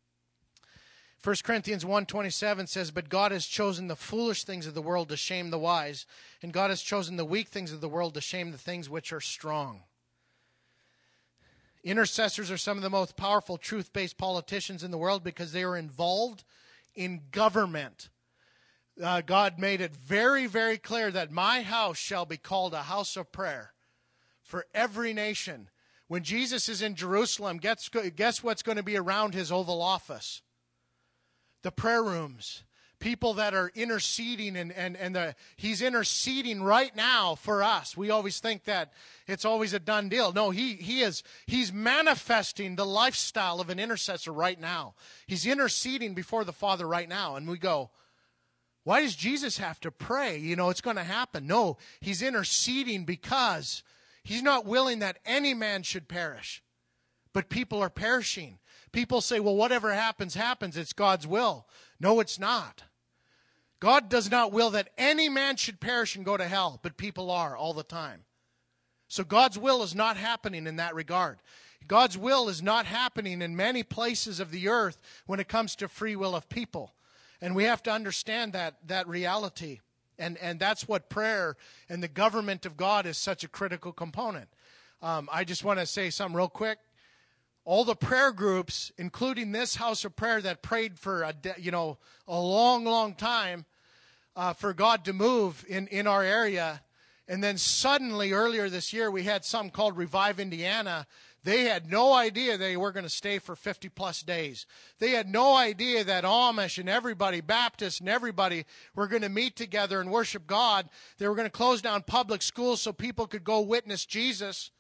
First Corinthians one twenty-seven says, but God has chosen the foolish things of the world to shame the wise, and God has chosen the weak things of the world to shame the things which are strong. Intercessors are some of the most powerful truth-based politicians in the world because they are involved in government. Uh, God made it very, very clear that my house shall be called a house of prayer for every nation. When Jesus is in Jerusalem, guess, guess what's going to be around his Oval Office? The prayer rooms. People that are interceding, and, and, and the, he's interceding right now for us. We always think that it's always a done deal. No, he, he is, he's manifesting the lifestyle of an intercessor right now. He's interceding before the Father right now. And we go, why does Jesus have to pray? You know, it's going to happen. No, he's interceding because he's not willing that any man should perish. But people are perishing. People say, well, whatever happens, happens. It's God's will. No, it's not. God does not will that any man should perish and go to hell, but people are all the time. So God's will is not happening in that regard. God's will is not happening in many places of the earth when it comes to free will of people. And we have to understand that that reality. And, and that's what prayer and the government of God is such a critical component. Um, I just want to say something real quick. All the prayer groups, including this house of prayer that prayed for a, you know, a long, long time uh, for God to move in, in our area. And then suddenly earlier this year, we had something called Revive Indiana. They had no idea they were going to stay for fifty plus days. They had no idea that Amish and everybody, Baptist and everybody, were going to meet together and worship God. They were going to close down public schools so people could go witness Jesus.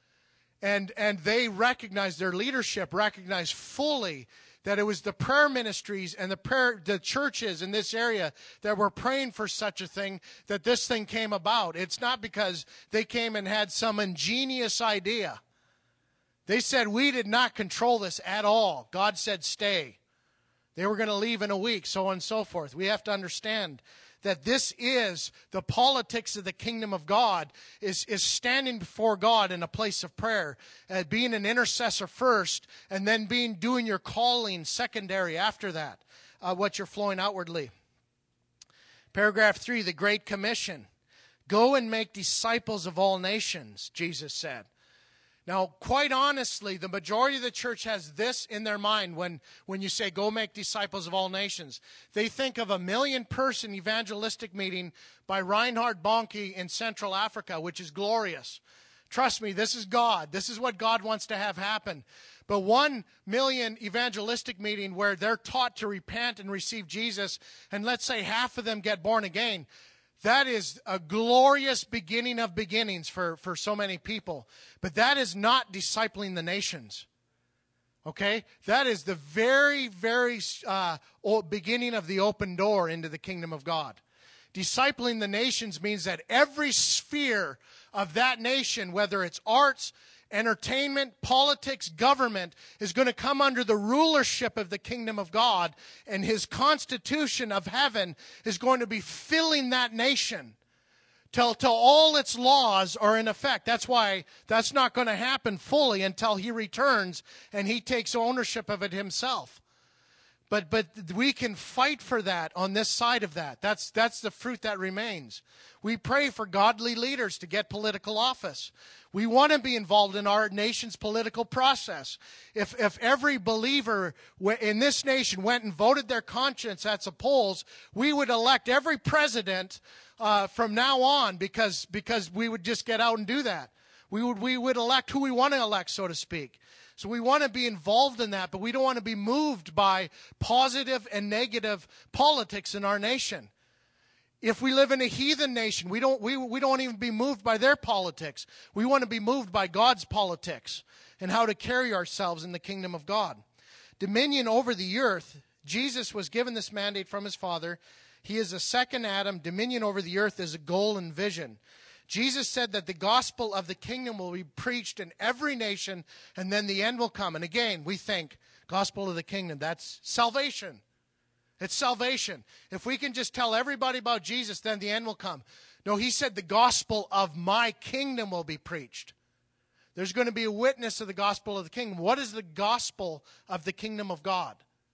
And and they recognized, their leadership recognized fully that it was the prayer ministries and the prayer, the churches in this area that were praying for such a thing, that this thing came about. It's not because they came and had some ingenious idea. They said, we did not control this at all. God said, stay. They were going to leave in a week, so on and so forth. We have to understand that this is the politics of the kingdom of God, is, is standing before God in a place of prayer, uh, being an intercessor first, and then being doing your calling secondary after that, uh, what you're flowing outwardly. Paragraph three, the Great Commission. Go and make disciples of all nations, Jesus said. Now, quite honestly, the majority of the church has this in their mind when, when you say, go make disciples of all nations. They think of a million-person evangelistic meeting by Reinhard Bonnke in Central Africa, which is glorious. Trust me, this is God. This is what God wants to have happen. But one million evangelistic meeting where they're taught to repent and receive Jesus, and let's say half of them get born again, That is a glorious beginning of beginnings for, for so many people. But that is not discipling the nations. Okay? That is the very, very uh, beginning of the open door into the kingdom of God. Discipling the nations means that every sphere of that nation, whether it's arts, entertainment, politics, government, is going to come under the rulership of the kingdom of God, and his constitution of heaven is going to be filling that nation till, till all its laws are in effect. That's why that's not going to happen fully until he returns and he takes ownership of it himself. But but we can fight for that on this side of that. That's that's the fruit that remains. We pray for godly leaders to get political office. We want to be involved in our nation's political process. If if every believer in this nation went and voted their conscience at the polls, we would elect every president uh, from now on because because we would just get out and do that. We would we would elect who we want to elect, so to speak. So we want to be involved in that, but we don't want to be moved by positive and negative politics in our nation. If we live in a heathen nation, we don't we, we don't even be moved by their politics. We want to be moved by God's politics and how to carry ourselves in the kingdom of God. Dominion over the earth. Jesus was given this mandate from his Father. He is the second Adam. Dominion over the earth is a goal and vision. Jesus said that the gospel of the kingdom will be preached in every nation, and then the end will come. And again, we think, gospel of the kingdom, that's salvation. It's salvation. If we can just tell everybody about Jesus, then the end will come. No, he said the gospel of my kingdom will be preached. There's going to be a witness of the gospel of the kingdom. What is the gospel of the kingdom of God?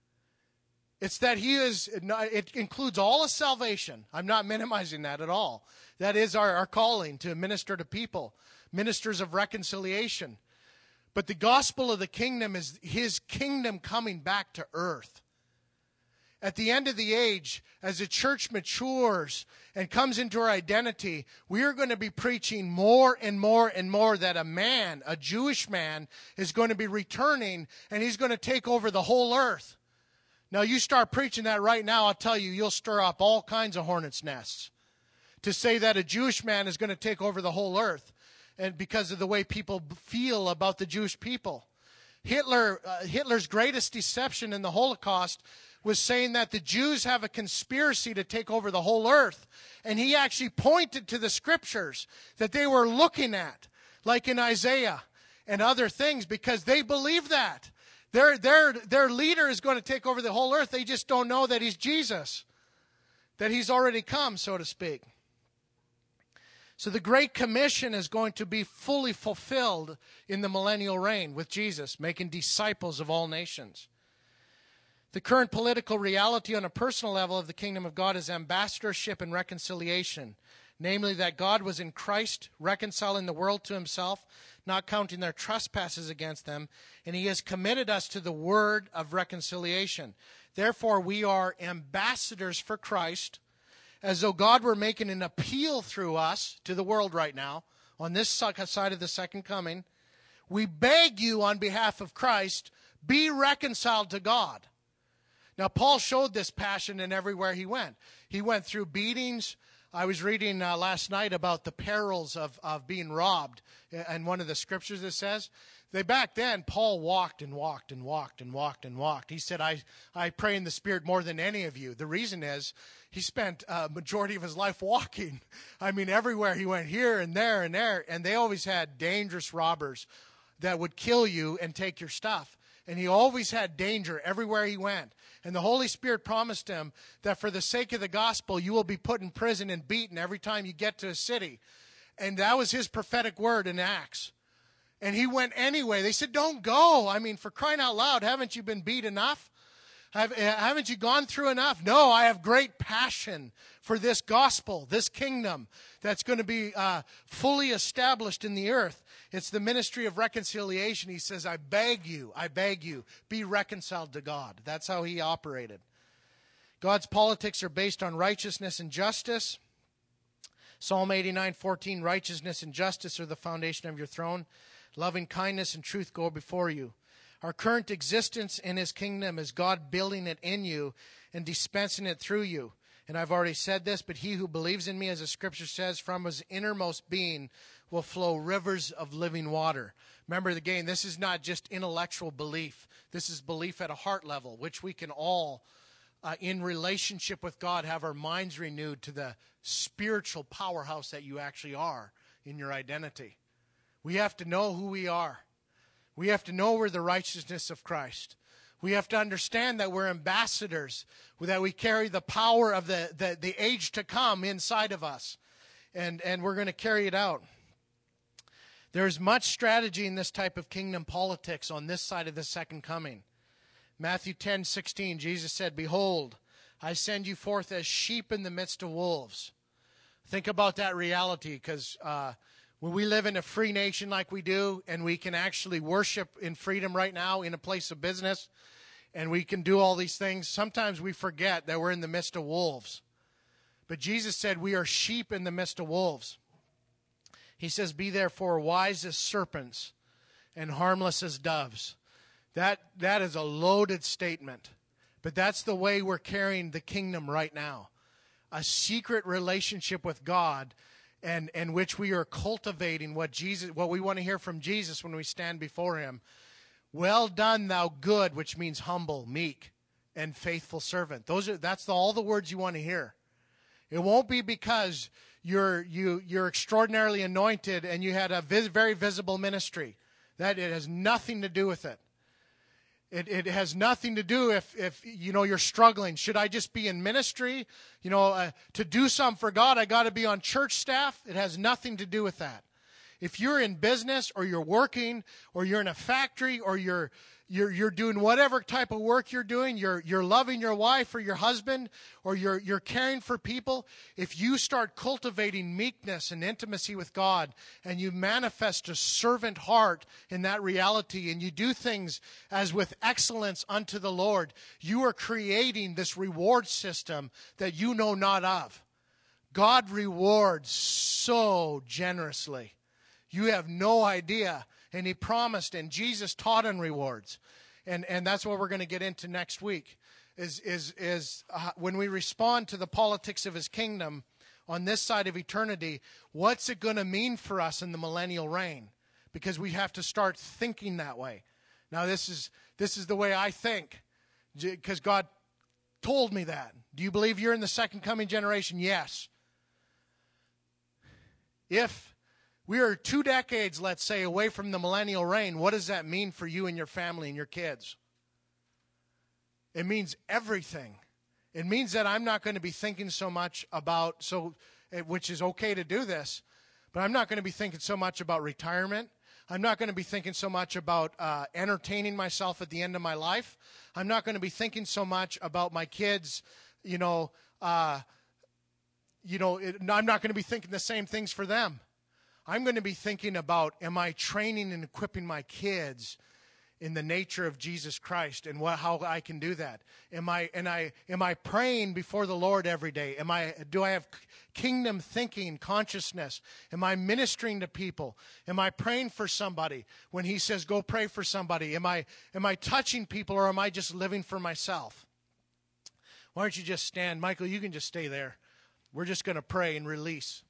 It's that he is, it includes all of salvation. I'm not minimizing that at all. That is our, our calling, to minister to people, ministers of reconciliation. But the gospel of the kingdom is his kingdom coming back to earth. At the end of the age, as the church matures and comes into our identity, we are going to be preaching more and more and more that a man, a Jewish man, is going to be returning, and he's going to take over the whole earth. Now, you start preaching that right now, I'll tell you, you'll stir up all kinds of hornets' nests. To say that a Jewish man is going to take over the whole earth, and because of the way people feel about the Jewish people. Hitler, uh, Hitler's greatest deception in the Holocaust was saying that the Jews have a conspiracy to take over the whole earth. And he actually pointed to the scriptures that they were looking at, like in Isaiah and other things, because they believe that. Their, their, their leader is going to take over the whole earth. They just don't know that he's Jesus, that he's already come, so to speak. So the Great Commission is going to be fully fulfilled in the millennial reign with Jesus, making disciples of all nations. The current political reality on a personal level of the kingdom of God is ambassadorship and reconciliation. Namely, that God was in Christ reconciling the world to himself, not counting their trespasses against them, and he has committed us to the word of reconciliation. Therefore, we are ambassadors for Christ, as though God were making an appeal through us to the world right now, on this side of the second coming. We beg you on behalf of Christ, be reconciled to God. Now, Paul showed this passion in everywhere he went. He went through beatings. I was reading uh, last night about the perils of, of being robbed. And one of the scriptures that says, they back then, Paul walked and walked and walked and walked and walked. He said, I, I pray in the Spirit more than any of you. The reason is he spent a majority of his life walking. I mean, everywhere he went, here and there and there. And they always had dangerous robbers that would kill you and take your stuff. And he always had danger everywhere he went. And the Holy Spirit promised him that for the sake of the gospel, you will be put in prison and beaten every time you get to a city. And that was his prophetic word in Acts. And he went anyway. They said, don't go. I mean, for crying out loud, haven't you been beat enough? Have, haven't you gone through enough? No, I have great passion for this gospel, this kingdom that's going to be uh, fully established in the earth. It's the ministry of reconciliation. He says, I beg you, I beg you, be reconciled to God. That's how he operated. God's politics are based on righteousness and justice. Psalm eighty-nine fourteen, righteousness and justice are the foundation of your throne. Loving kindness and truth go before you. Our current existence in his kingdom is God building it in you and dispensing it through you. And I've already said this, but he who believes in me, as the scripture says, from his innermost being will flow rivers of living water. Remember, again, this is not just intellectual belief. This is belief at a heart level, which we can all, uh, in relationship with God, have our minds renewed to the spiritual powerhouse that you actually are in your identity. We have to know who we are. We have to know we're the righteousness of Christ. We have to understand that we're ambassadors, that we carry the power of the, the, the age to come inside of us, and, and we're going to carry it out. There's much strategy in this type of kingdom politics on this side of the second coming. Matthew ten sixteen, Jesus said, "Behold, I send you forth as sheep in the midst of wolves." Think about that reality, because uh, when we live in a free nation like we do, and we can actually worship in freedom right now in a place of business, and we can do all these things, sometimes we forget that we're in the midst of wolves. But Jesus said we are sheep in the midst of wolves. He says, "Be therefore wise as serpents and harmless as doves." That, that is a loaded statement. But that's the way we're carrying the kingdom right now. A secret relationship with God, and in which we are cultivating what Jesus, what we want to hear from Jesus when we stand before him. "Well done, thou good," which means humble, meek, and faithful servant. Those are that's the, all the words you want to hear. It won't be because you're you you're extraordinarily anointed and you had a vis, very visible ministry. That it has nothing to do with it. It it has nothing to do if if you know you're struggling. Should I just be in ministry? You know, uh, to do something for God, I got to be on church staff. It has nothing to do with that. If you're in business, or you're working, or you're in a factory, or you're you're you're doing whatever type of work you're doing, you're you're loving your wife or your husband, or you're you're caring for people, if you start cultivating meekness and intimacy with God, and you manifest a servant heart in that reality, and you do things as with excellence unto the Lord, you are creating this reward system that you know not of. God rewards so generously. You have no idea. And he promised, and Jesus taught on rewards. And and that's what we're going to get into next week, is, is, is uh, when we respond to the politics of his kingdom on this side of eternity, what's it going to mean for us in the millennial reign? Because we have to start thinking that way. Now, this is this is the way I think, because God told me that. Do you believe you're in the second coming generation? Yes. If we are two decades, let's say, away from the millennial reign, what does that mean for you and your family and your kids? It means everything. It means that I'm not going to be thinking so much about, so, which is okay to do this, but I'm not going to be thinking so much about retirement. I'm not going to be thinking so much about uh, entertaining myself at the end of my life. I'm not going to be thinking so much about my kids, you know, uh, you know, it, I'm not going to be thinking the same things for them. I'm going to be thinking about, am I training and equipping my kids in the nature of Jesus Christ, and what, how I can do that? Am I and I am I praying before the Lord every day? Am I do I have kingdom thinking, consciousness? Am I ministering to people? Am I praying for somebody when he says go pray for somebody? Am I am I touching people, or am I just living for myself? Why don't you just stand, Michael? You can just stay there. We're just going to pray and release.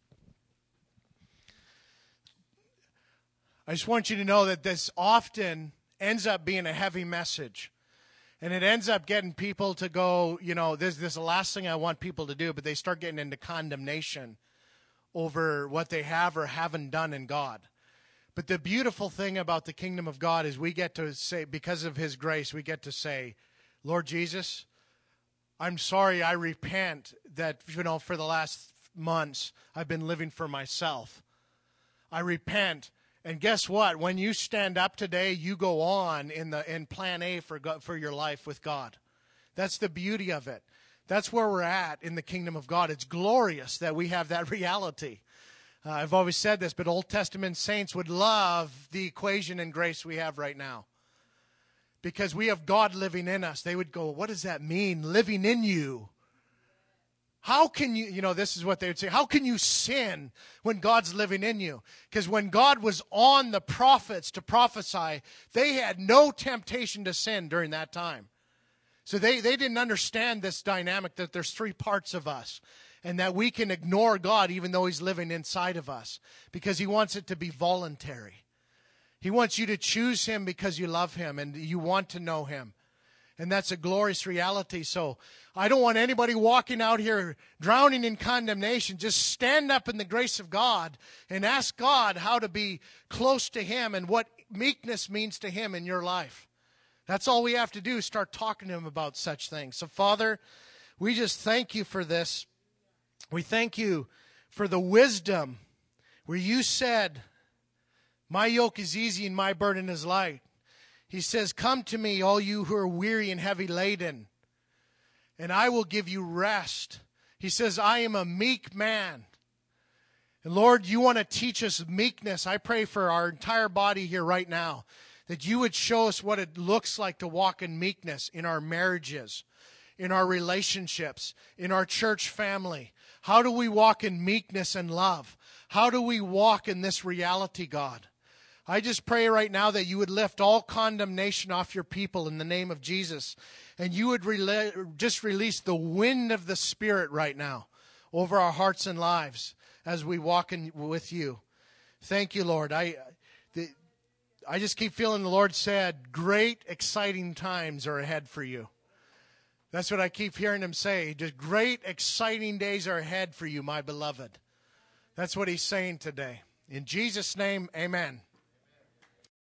I just want you to know that this often ends up being a heavy message. And it ends up getting people to go, you know, this, this is the last thing I want people to do, but they start getting into condemnation over what they have or haven't done in God. But the beautiful thing about the kingdom of God is we get to say, because of his grace, we get to say, Lord Jesus, I'm sorry, I repent that, you know, for the last months I've been living for myself. I repent. And guess what? When you stand up today, you go on in the in plan A for God, for your life with God. That's the beauty of it. That's where we're at in the kingdom of God. It's glorious that we have that reality. Uh, I've always said this, but Old Testament saints would love the equation and grace we have right now. Because we have God living in us. They would go, what does that mean, living in you? How can you, you know, this is what they would say, how can you sin when God's living in you? Because when God was on the prophets to prophesy, they had no temptation to sin during that time. It So they, they didn't understand this dynamic that there's three parts of us and that we can ignore God even though He's living inside of us because He wants it to be voluntary. He wants you to choose Him because you love Him and you want to know Him. And that's a glorious reality. So I don't want anybody walking out here drowning in condemnation. Just stand up in the grace of God and ask God how to be close to Him and what meekness means to Him in your life. That's all we have to do, start talking to Him about such things. So, Father, we just thank You for this. We thank You for the wisdom where You said, my yoke is easy and my burden is light. He says, come to me, all you who are weary and heavy laden, and I will give you rest. He says, I am a meek man. And Lord, You want to teach us meekness. I pray for our entire body here right now, that You would show us what it looks like to walk in meekness in our marriages, in our relationships, in our church family. How do we walk in meekness and love? How do we walk in this reality, God? I just pray right now that You would lift all condemnation off Your people in the name of Jesus. And You would rela- just release the wind of the Spirit right now over our hearts and lives as we walk in with You. Thank You, Lord. I, the, I just keep feeling the Lord said, great, exciting times are ahead for you. That's what I keep hearing Him say. Just great, exciting days are ahead for you, my beloved. That's what He's saying today. In Jesus' name, amen.